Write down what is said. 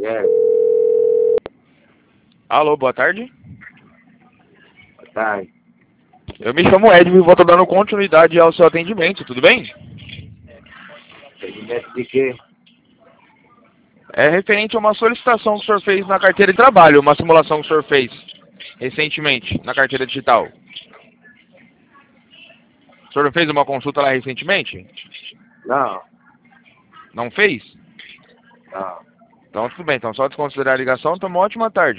É, Alô, boa tarde. boa tarde. Eu me chamo Edmo e vou estar dando continuidade ao seu atendimento, tudo bem? Segmento de quê? É referente a uma solicitação que o senhor fez na carteira de trabalho, uma simulação que o senhor fez recentemente na carteira digital. O senhor fez uma consulta lá recentemente? Não, Não fez? não. Então tudo bem, então só desconsiderar a ligação, então uma ótima tarde.